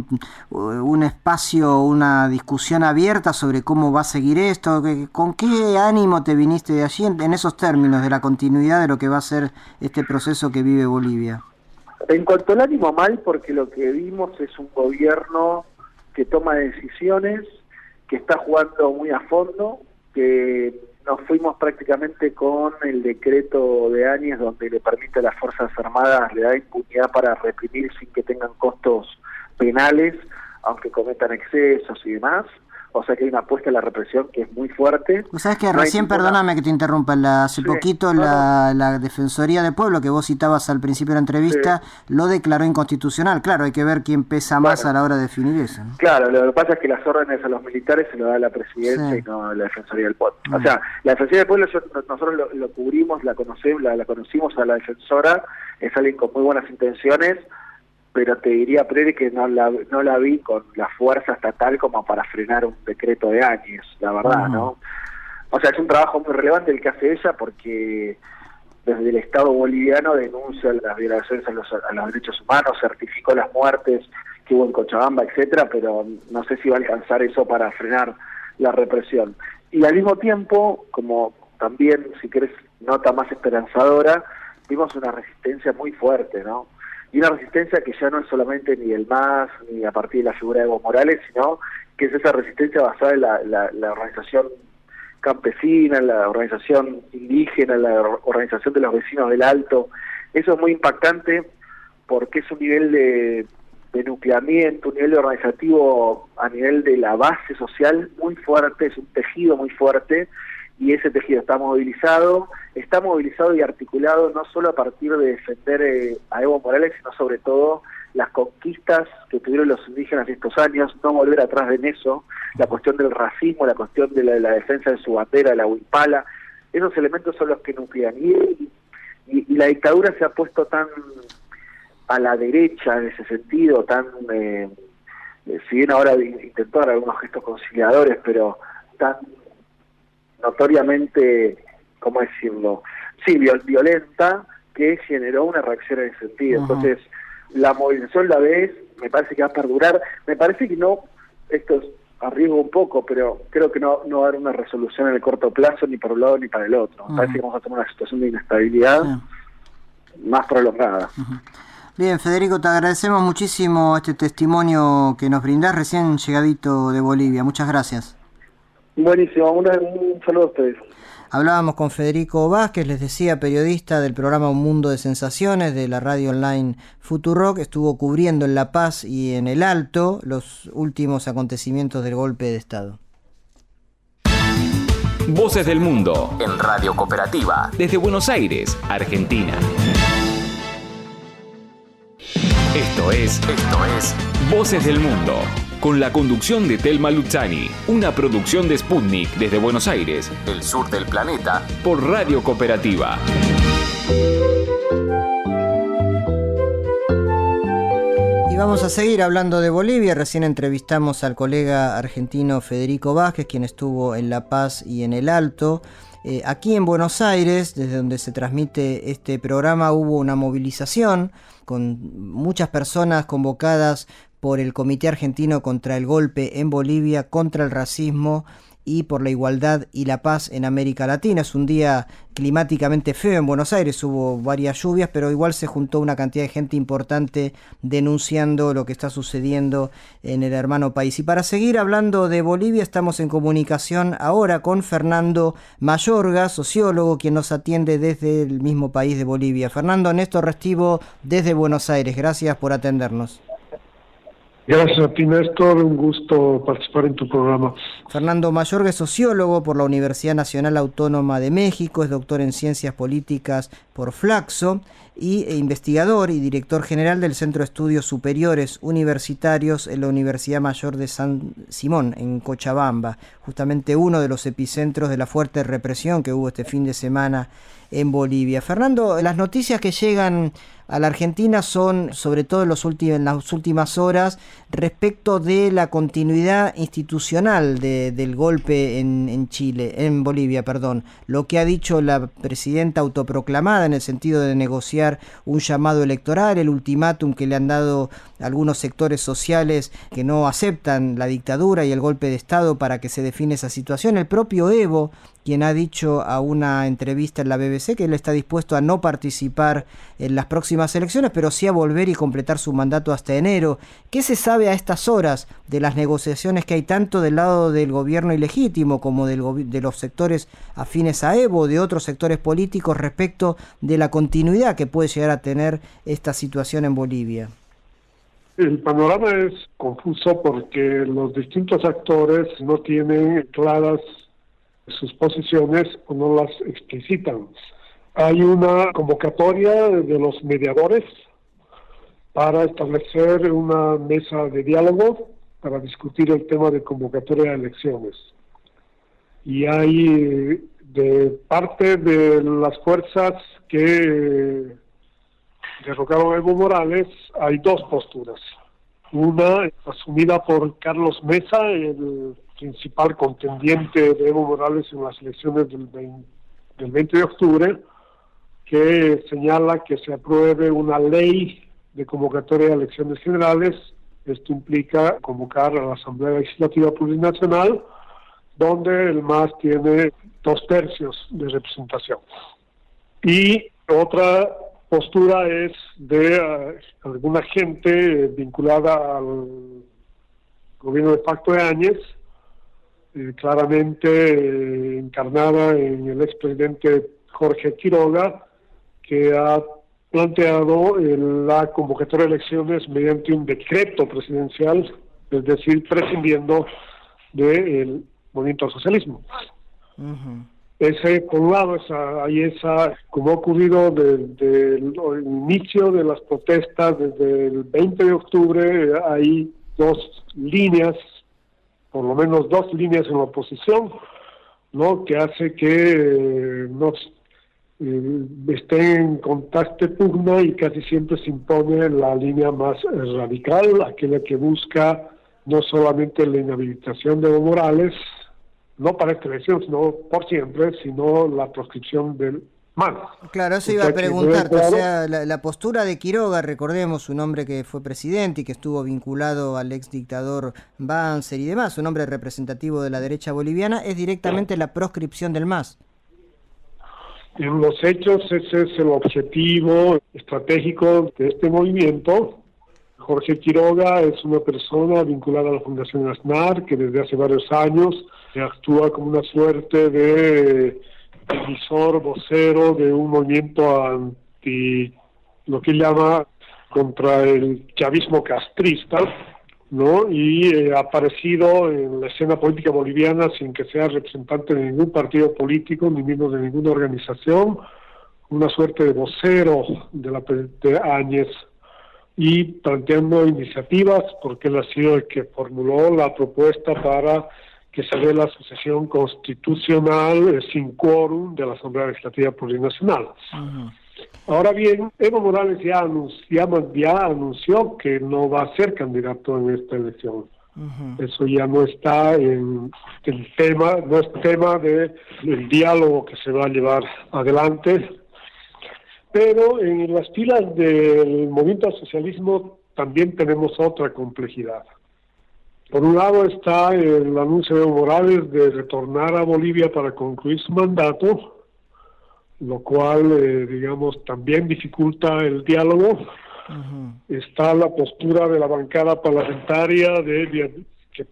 un espacio, una discusión abierta sobre cómo va a seguir esto, ¿con qué ánimo te viniste de allí en esos términos de la continuidad de lo que va a ser este proceso que vive Bolivia?
En cuanto al ánimo, mal, porque lo que vimos es un gobierno que toma decisiones, que está jugando muy a fondo, que nos fuimos prácticamente con el decreto de Áñez, donde le permite a las Fuerzas Armadas, le da impunidad para reprimir sin que tengan costos penales, aunque cometan excesos y demás. O sea que hay una apuesta a la represión que es muy fuerte.
¿Sabes que recién, perdóname que te interrumpa, hace poquito la Defensoría del Pueblo, que vos citabas al principio de la entrevista, lo declaró inconstitucional? Claro, hay que ver quién pesa más a la hora de definir eso, ¿no? Claro,
lo que pasa es que las órdenes a los militares se lo da la Presidencia y no la Defensoría del Pueblo. O sea, la Defensoría del Pueblo nosotros lo cubrimos, la conocimos a la defensora, es alguien con muy buenas intenciones, pero te diría, Prede, que no la vi con la fuerza estatal como para frenar un decreto de Áñez, la verdad, ¿no? O sea, es un trabajo muy relevante el que hace ella, porque desde el Estado boliviano denuncia las violaciones a los derechos humanos, certificó las muertes que hubo en Cochabamba, etcétera, pero no sé si va a alcanzar eso para frenar la represión. Y al mismo tiempo, como también, si querés, nota más esperanzadora, vimos una resistencia muy fuerte, ¿no? Y una resistencia que ya no es solamente ni el MAS, ni a partir de la figura de Evo Morales, sino que es esa resistencia basada en la organización campesina, la organización indígena, la organización de los vecinos del Alto. Eso es muy impactante porque es un nivel de nucleamiento, un nivel organizativo a nivel de la base social muy fuerte, es un tejido muy fuerte, y ese tejido está movilizado y articulado no solo a partir de defender a Evo Morales, sino sobre todo las conquistas que tuvieron los indígenas estos años, no volver atrás en eso, la cuestión del racismo, la cuestión de la defensa de su bandera, la huipala. Esos elementos son los que nuclean, y y la dictadura se ha puesto tan a la derecha en ese sentido, tan si bien ahora intentó dar algunos gestos conciliadores, pero tan notoriamente, ¿cómo decirlo? Sí, violenta, que generó una reacción en ese sentido. Entonces, la movilización la ves, me parece que va a perdurar, me parece que no, esto es arriesgo un poco, pero creo que no va a haber una resolución en el corto plazo, ni para un lado ni para el otro. Me parece que vamos a tener una situación de inestabilidad más prolongada.
Bien, Federico, te agradecemos muchísimo este testimonio que nos brindás recién llegadito de Bolivia. Muchas gracias.
Buenísimo, un saludo a ustedes.
Hablábamos con Federico Vázquez, les decía, periodista del programa Un Mundo de Sensaciones de la radio online Futurock. Estuvo cubriendo en La Paz y en El Alto los últimos acontecimientos del golpe de Estado.
Voces del Mundo en Radio Cooperativa desde Buenos Aires, Argentina. Esto es Voces del Mundo, con la conducción de Telma Luzzani, una producción de Sputnik desde Buenos Aires, el sur del planeta, por Radio Cooperativa.
Y vamos a seguir hablando de Bolivia. Recién entrevistamos al colega argentino Federico Vázquez, quien estuvo en La Paz y en El Alto. Aquí en Buenos Aires, desde donde se transmite este programa, hubo una movilización con muchas personas convocadas por el Comité Argentino contra el Golpe en Bolivia, contra el racismo y por la igualdad y la paz en América Latina. Es un día climáticamente feo en Buenos Aires, hubo varias lluvias, pero igual se juntó una cantidad de gente importante denunciando lo que está sucediendo en el hermano país. Y para seguir hablando de Bolivia, estamos en comunicación ahora con Fernando Mayorga, sociólogo, quien nos atiende desde el mismo país de Bolivia. Fernando, Néstor Restivo desde Buenos Aires, gracias por atendernos.
Gracias a ti, Néstor, un gusto participar en tu programa.
Fernando Mayorga es sociólogo por la Universidad Nacional Autónoma de México, es doctor en Ciencias Políticas por Flaxo y investigador y director general del Centro de Estudios Superiores Universitarios en la Universidad Mayor de San Simón, en Cochabamba, justamente uno de los epicentros de la fuerte represión que hubo este fin de semana en Bolivia. Fernando, las noticias que llegan a la Argentina son, sobre todo en las últimas horas, respecto de la continuidad institucional del golpe en Bolivia, lo que ha dicho la presidenta autoproclamada en el sentido de negociar un llamado electoral, el ultimátum que le han dado algunos sectores sociales que no aceptan la dictadura y el golpe de Estado para que se define esa situación. El propio Evo, quien ha dicho a una entrevista en la BBC que él está dispuesto a no participar en las próximas elecciones, pero sí a volver y completar su mandato hasta enero. ¿Qué se sabe a estas horas de las negociaciones que hay tanto del lado del gobierno ilegítimo como de los sectores afines a Evo, de otros sectores políticos, respecto de la continuidad que puede llegar a tener esta situación en Bolivia?
El panorama es confuso porque los distintos actores no tienen claras sus posiciones o no las explicitan. Hay una convocatoria de los mediadores para establecer una mesa de diálogo para discutir el tema de convocatoria de elecciones. Y hay de parte de las fuerzas que derrocaron a Evo Morales, hay dos posturas. Una asumida por Carlos Mesa, el principal contendiente de Evo Morales en las elecciones del 20 de octubre, que señala que se apruebe una ley de convocatoria de elecciones generales. Esto implica convocar a la Asamblea Legislativa Plurinacional, donde el MAS tiene 2/3 de representación. Y otra postura es de alguna gente vinculada al gobierno de Pacto de Áñez, claramente encarnada en el expresidente Jorge Quiroga, que ha planteado la convocatoria de elecciones mediante un decreto presidencial, es decir, prescindiendo del movimiento al socialismo. Ese, por un lado, como ha ocurrido desde el inicio de las protestas, desde el 20 de octubre, hay por lo menos dos líneas en la oposición, ¿no?, que hace que estén con esta pugna y casi siempre se impone la línea más radical, aquella que busca no solamente la inhabilitación de Evo Morales, no para esta elección, sino por siempre, sino la proscripción del MAS.
Claro, eso iba a preguntarte, o sea, la postura de Quiroga, recordemos, un hombre que fue presidente y que estuvo vinculado al ex dictador Banzer y demás, un hombre representativo de la derecha boliviana, es directamente la proscripción del MAS.
En los hechos ese es el objetivo estratégico de este movimiento. Jorge Quiroga es una persona vinculada a la Fundación ASNAR que desde hace varios años actúa como una suerte de emisor, vocero de un movimiento anti, lo que él llama, contra el chavismo castrista, ¿no? Y ha aparecido en la escena política boliviana sin que sea representante de ningún partido político, ni miembro de ninguna organización, una suerte de vocero de la de Áñez, y planteando iniciativas, porque él ha sido el que formuló la propuesta para que se dé la sucesión constitucional sin quórum de la Asamblea Legislativa Plurinacional. Uh-huh. Ahora bien, Evo Morales ya anunció que no va a ser candidato en esta elección. Uh-huh. Eso ya no está en el tema, no es tema del diálogo que se va a llevar adelante. Pero en las filas del movimiento al socialismo también tenemos otra complejidad. Por un lado está el anuncio de Evo Morales de retornar a Bolivia para concluir su mandato, lo cual, digamos, también dificulta el diálogo. Uh-huh. Está la postura de la bancada parlamentaria que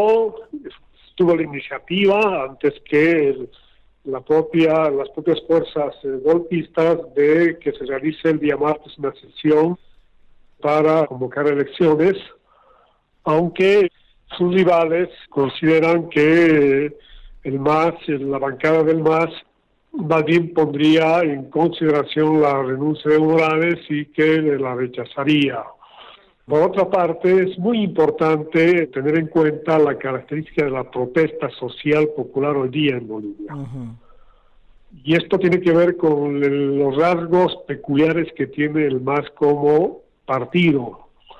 tuvo la iniciativa antes que las propias fuerzas golpistas de que se realice el día martes una sesión para convocar elecciones, aunque sus rivales consideran que el MAS, la bancada del MAS, más bien pondría en consideración la renuncia de Morales y que la rechazaría. Por otra parte, es muy importante tener en cuenta la característica de la protesta social popular hoy día en Bolivia. Uh-huh. Y esto tiene que ver con los rasgos peculiares que tiene el MAS como partido.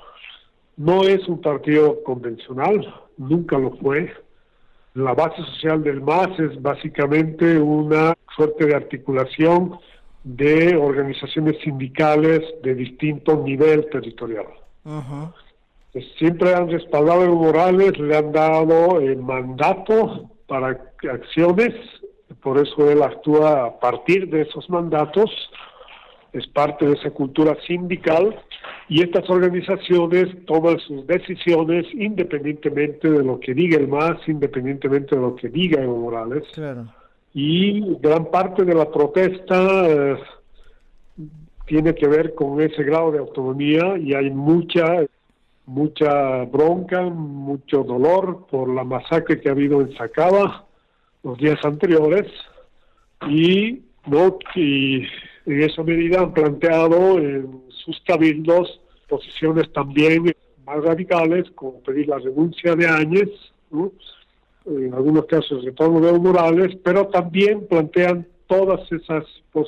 No es un partido convencional, nunca lo fue. La base social del MAS es básicamente una suerte de articulación de organizaciones sindicales de distinto nivel territorial. Uh-huh. Siempre han respaldado a Evo Morales, le han dado el mandato para acciones, por eso él actúa a partir de esos mandatos, es parte de esa cultura sindical, y estas organizaciones toman sus decisiones independientemente de lo que diga el MAS, independientemente de lo que diga Evo Morales. Claro. Y gran parte de la protesta tiene que ver con ese grado de autonomía, y hay mucha bronca, mucho dolor por la masacre que ha habido en Sacaba los días anteriores, y en esa medida han planteado en sus cabildos posiciones también más radicales, como pedir la renuncia de Áñez, ¿no? En algunos casos el retorno de Evo Morales, pero también plantean todas esas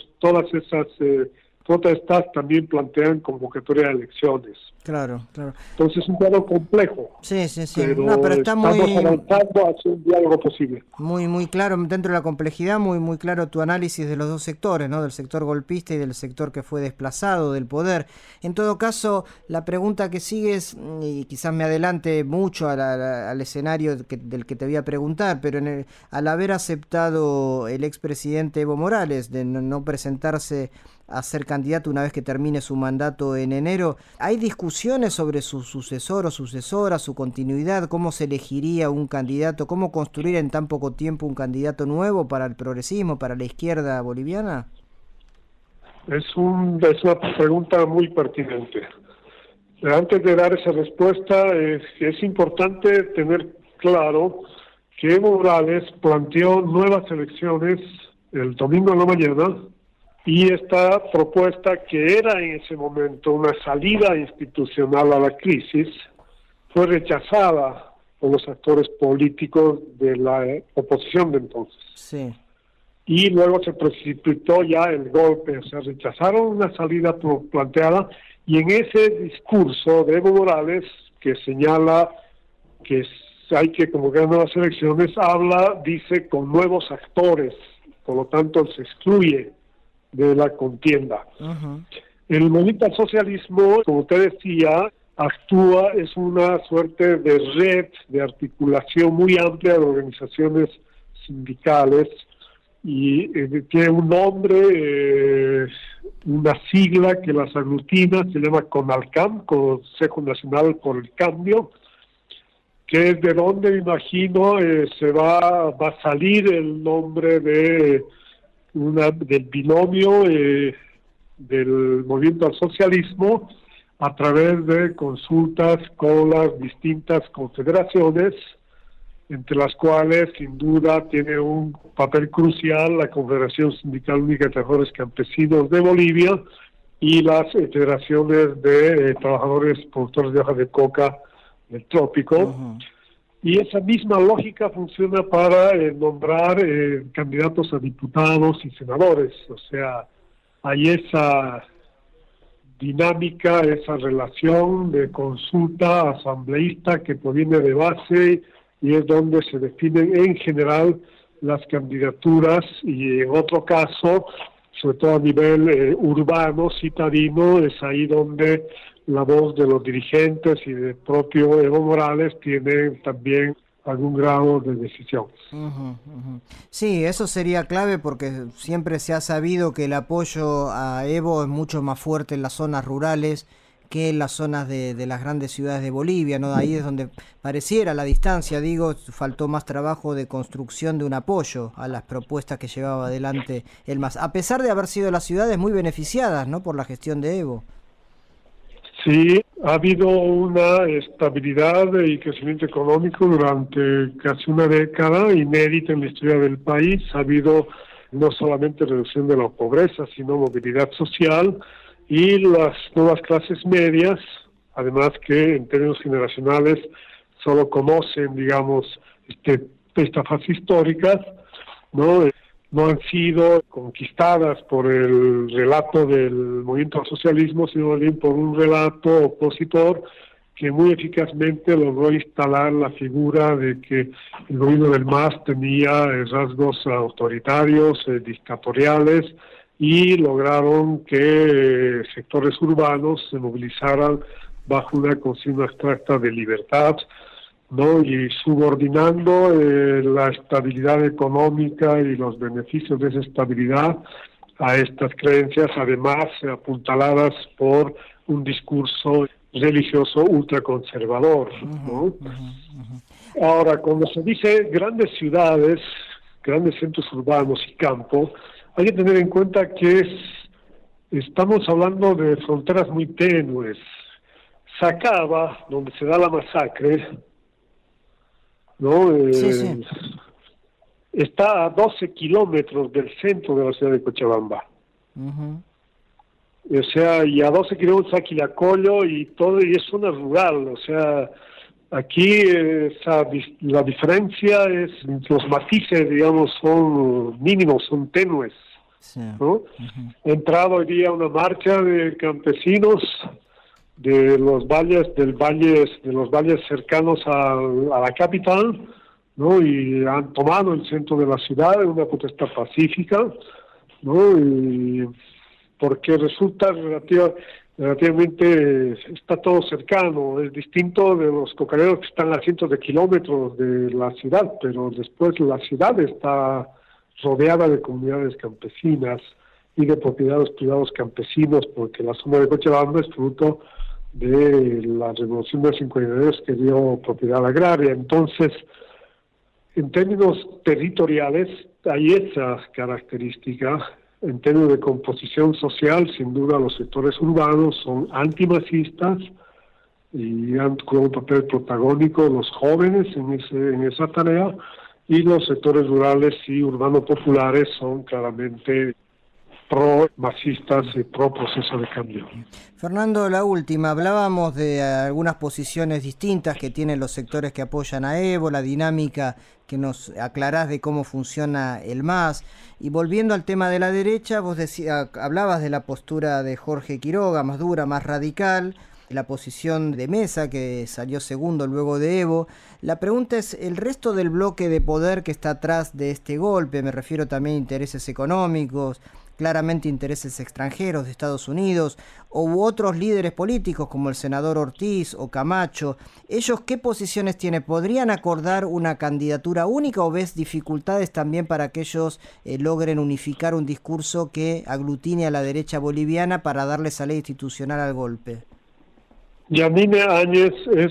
protestas, también plantean convocatoria de elecciones.
Claro.
Entonces es un cuadro complejo.
Sí.
Pero está muy avanzando hacia un diálogo posible.
Muy claro, dentro de la complejidad, muy claro tu análisis de los dos sectores, ¿no? Del sector golpista y del sector que fue desplazado del poder. En todo caso, la pregunta que sigue es, y quizás me adelante mucho al escenario del que te voy a preguntar, pero al haber aceptado el expresidente Evo Morales de no presentarse a ser candidato una vez que termine su mandato en enero, ¿hay discusiones sobre su sucesor o sucesora, su continuidad? ¿Cómo se elegiría un candidato? ¿Cómo construir en tan poco tiempo un candidato nuevo para el progresismo, para la izquierda boliviana?
Es una pregunta muy pertinente. Antes de dar esa respuesta, es importante tener claro que Evo Morales planteó nuevas elecciones el domingo en la mañana, y esta propuesta, que era en ese momento una salida institucional a la crisis, fue rechazada por los actores políticos de la oposición de entonces.
Sí.
y luego se precipitó ya el golpe, o sea, rechazaron una salida planteada, y en ese discurso de Evo Morales, que señala que hay que convocar nuevas elecciones, dice con nuevos actores, por lo tanto se excluye de la contienda.
Uh-huh.
El movimiento al socialismo, como usted decía, actúa, es una suerte de red de articulación muy amplia de organizaciones sindicales, y tiene un nombre, una sigla que las aglutina, se llama CONALCAM, Consejo Nacional por el Cambio, que es de donde, me imagino, va a salir el nombre del binomio del movimiento al socialismo, a través de consultas con las distintas confederaciones, entre las cuales sin duda tiene un papel crucial la Confederación Sindical Única de Trabajadores Campesinos de Bolivia y las federaciones de trabajadores productores de hoja de coca del trópico.
Uh-huh.
Y esa misma lógica funciona para nombrar candidatos a diputados y senadores. O sea, hay esa dinámica, esa relación de consulta asambleísta que proviene de base, y es donde se definen en general las candidaturas, y en otro caso, sobre todo a nivel urbano, citadino, es ahí donde la voz de los dirigentes y del propio Evo Morales tiene también algún grado de decisión.
Uh-huh, uh-huh. Sí, eso sería clave, porque siempre se ha sabido que el apoyo a Evo es mucho más fuerte en las zonas rurales que en las zonas de las grandes ciudades de Bolivia, ¿no? Ahí es donde pareciera la distancia, faltó más trabajo de construcción de un apoyo a las propuestas que llevaba adelante el MAS, a pesar de haber sido las ciudades muy beneficiadas, ¿no?, por la gestión de Evo.
Sí, ha habido una estabilidad y crecimiento económico durante casi una década, inédita en la historia del país. Ha habido no solamente reducción de la pobreza, sino movilidad social, y las nuevas clases medias, además que en términos generacionales solo conocen, digamos, esta fase histórica, ¿no? No han sido conquistadas por el relato del movimiento al socialismo, sino también por un relato opositor que muy eficazmente logró instalar la figura de que el gobierno del MAS tenía rasgos autoritarios, dictatoriales, y lograron que sectores urbanos se movilizaran bajo una consigna abstracta de libertad, ¿no? Y subordinando la estabilidad económica y los beneficios de esa estabilidad a estas creencias, además apuntaladas por un discurso religioso ultraconservador, ¿no? Ahora, cuando se dice grandes ciudades, grandes centros urbanos y campo, hay que tener en cuenta que estamos hablando de fronteras muy tenues. Sacaba, donde se da la masacre, ¿no?
Sí.
Está a 12 kilómetros del centro de la ciudad de Cochabamba. O sea, y a 12 kilómetros a Quilacollo y todo, y es zona rural. O sea, aquí la diferencia es, los matices, digamos, son mínimos, son tenues,
sí,
¿no? Ha entrado hoy día una marcha de campesinos de los valles cercanos a la capital, ¿no? Y han tomado el centro de la ciudad en una protesta pacífica, ¿no? Y porque resulta relativamente está todo cercano, es distinto de los cocareros que están a cientos de kilómetros de la ciudad, pero después la ciudad está rodeada de comunidades campesinas y de propiedades privados campesinos, porque la zona de Cochabamba es fruto de la revolución del 52 que dio propiedad agraria. Entonces, en términos territoriales hay esa característica. En términos de composición social, sin duda los sectores urbanos son antimasistas y han jugado un papel protagónico los jóvenes en esa tarea, y los sectores rurales y urbano-populares son claramente pro-masistas y pro-proceso de cambio.
Fernando, la última, hablábamos de algunas posiciones distintas que tienen los sectores que apoyan a Evo, la dinámica que nos aclarás de cómo funciona el MAS, y volviendo al tema de la derecha, vos hablabas de la postura de Jorge Quiroga, más dura, más radical, la posición de Mesa, que salió segundo luego de Evo. La pregunta es, ¿el resto del bloque de poder que está atrás de este golpe, me refiero también a intereses económicos, claramente intereses extranjeros de Estados Unidos, u otros líderes políticos como el senador Ortiz o Camacho, ellos qué posiciones tienen? ¿Podrían acordar una candidatura única o ves dificultades también para que ellos logren unificar un discurso que aglutine a la derecha boliviana para darle salida institucional al golpe?
Yanine Áñez es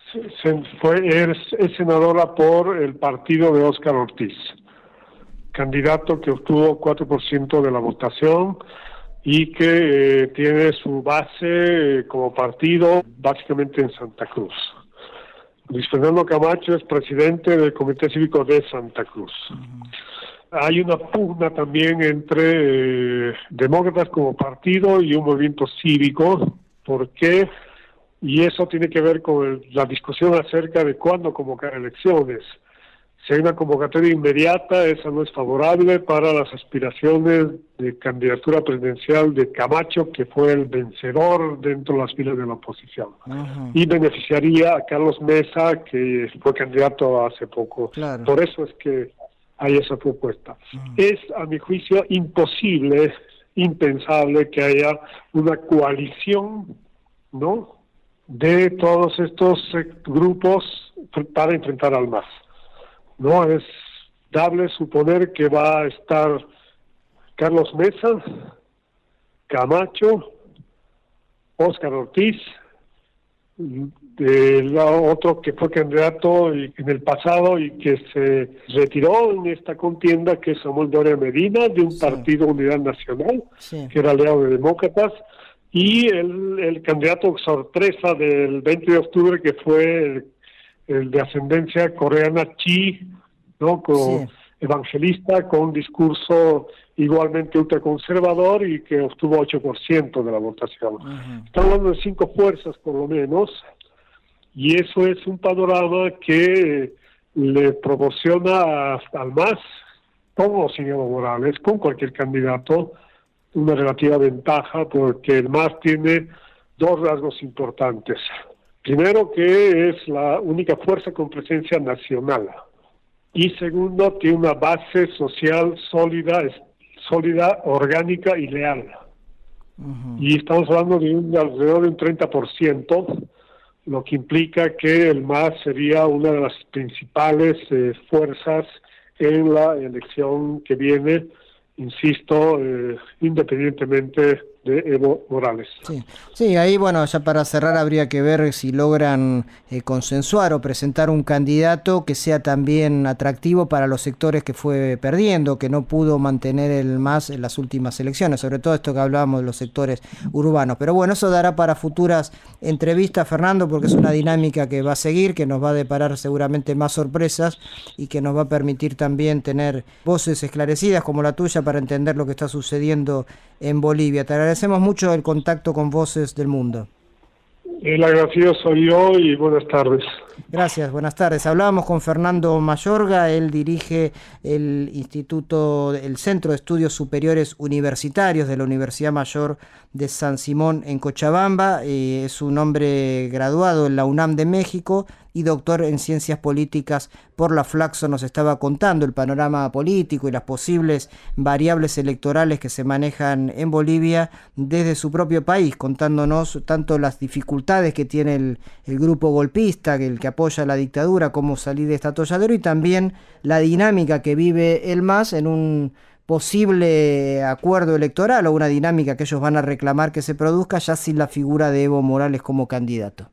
senadora por el partido de Óscar Ortiz, candidato que obtuvo 4% de la votación y que tiene su base como partido básicamente en Santa Cruz. Luis Fernando Camacho es presidente del Comité Cívico de Santa Cruz. Hay una pugna también entre demócratas como partido y un movimiento cívico. ¿Por qué? Y eso tiene que ver con la discusión acerca de cuándo convocar elecciones. Si hay una convocatoria inmediata, esa no es favorable para las aspiraciones de candidatura presidencial de Camacho, que fue el vencedor dentro de las filas de la oposición. Y beneficiaría a Carlos Mesa, que fue candidato hace poco. Claro. Por eso es que hay esa propuesta. Es, a mi juicio, imposible, impensable que haya una coalición, ¿no?, de todos estos grupos para enfrentar al MAS. No es dable suponer que va a estar Carlos Mesa, Camacho, Óscar Ortiz, otro que fue candidato en el pasado y que se retiró en esta contienda, que es Samuel Doria Medina, de un partido Unidad Nacional, que era aliado de demócratas, y el candidato sorpresa del 20 de octubre, que fue el de ascendencia coreana Chi, ¿no?, evangelista, con un discurso igualmente ultraconservador y que obtuvo 8% de la votación. Estamos hablando de 5 fuerzas por lo menos, y eso es un panorama que le proporciona al MAS, como señor Morales, con cualquier candidato, una relativa ventaja, porque el MAS tiene 2 rasgos importantes. Primero, que es la única fuerza con presencia nacional. Y segundo, tiene una base social sólida, orgánica y leal. Y estamos hablando de alrededor de un 30%, lo que implica que el MAS sería una de las principales fuerzas en la elección que viene, insisto, independientemente de Evo Morales.
Sí, ahí, bueno, ya para cerrar habría que ver si logran consensuar o presentar un candidato que sea también atractivo para los sectores que fue perdiendo, que no pudo mantener el MAS en las últimas elecciones, sobre todo esto que hablábamos de los sectores urbanos. Pero bueno, eso dará para futuras entrevistas, Fernando, porque es una dinámica que va a seguir, que nos va a deparar seguramente más sorpresas y que nos va a permitir también tener voces esclarecidas como la tuya para entender lo que está sucediendo en Bolivia. Te agradecemos mucho el contacto con Voces del Mundo.
El agradecido soy yo y buenas tardes.
Gracias, buenas tardes. Hablábamos con Fernando Mayorga, él dirige el Centro de Estudios Superiores Universitarios de la Universidad Mayor de San Simón en Cochabamba. Es un hombre graduado en la UNAM de México y doctor en Ciencias Políticas por la Flaxo. Nos estaba contando el panorama político y las posibles variables electorales que se manejan en Bolivia desde su propio país, contándonos tanto las dificultades que tiene el grupo golpista, el que apoya la dictadura, cómo salir de este atolladero, y también la dinámica que vive el MAS en un posible acuerdo electoral o una dinámica que ellos van a reclamar que se produzca ya sin la figura de Evo Morales como candidato.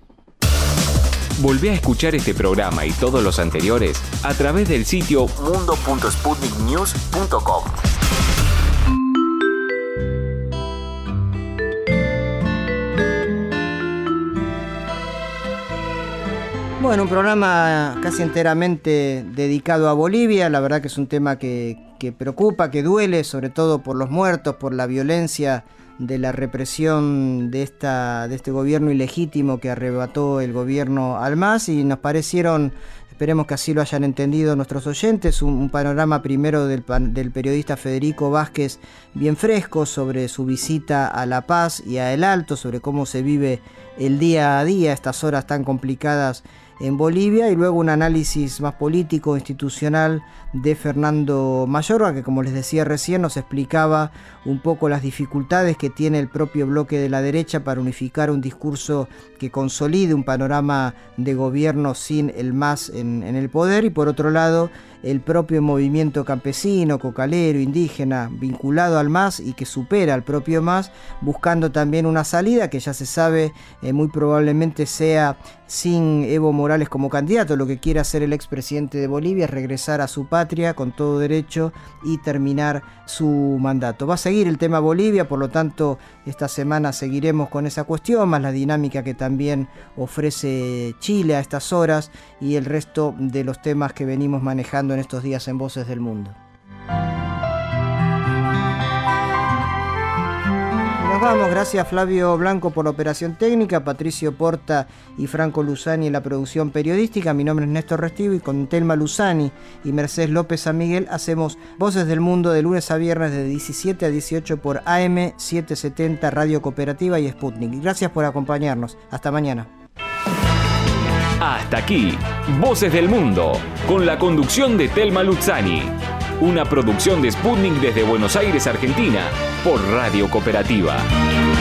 Volvé a escuchar este programa y todos los anteriores a través del sitio mundo.sputniknews.com.
Bueno, un programa casi enteramente dedicado a Bolivia. La verdad que es un tema que que preocupa, que duele, sobre todo por los muertos, por la violencia de la represión de este gobierno ilegítimo que arrebató el gobierno al MAS, y nos parecieron, esperemos que así lo hayan entendido nuestros oyentes, un panorama primero del periodista Federico Vázquez bien fresco sobre su visita a La Paz y a El Alto, sobre cómo se vive el día a día, estas horas tan complicadas en Bolivia, y luego un análisis más político, institucional de Fernando Mayorga, que como les decía recién nos explicaba un poco las dificultades que tiene el propio bloque de la derecha para unificar un discurso que consolide un panorama de gobierno sin el MAS en el poder, y por otro lado el propio movimiento campesino, cocalero, indígena, vinculado al MAS y que supera al propio MAS, buscando también una salida que ya se sabe muy probablemente sea sin Evo Morales como candidato. Lo que quiere hacer el expresidente de Bolivia es regresar a su patria con todo derecho y terminar su mandato. Va a seguir el tema Bolivia, por lo tanto esta semana seguiremos con esa cuestión, más la dinámica que también ofrece Chile a estas horas y el resto de los temas que venimos manejando en estos días en Voces del Mundo. Nos vamos, gracias Flavio Blanco por la operación técnica, Patricio Porta y Franco Luzani en la producción periodística. Mi nombre es Néstor Restivo y con Telma Luzani y Mercedes López San Miguel hacemos Voces del Mundo de lunes a viernes de 17 a 18 por AM 770 Radio Cooperativa y Sputnik. Gracias por acompañarnos. Hasta mañana.
Hasta aquí, Voces del Mundo, con la conducción de Telma Luzani. Una producción de Sputnik desde Buenos Aires, Argentina, por Radio Cooperativa.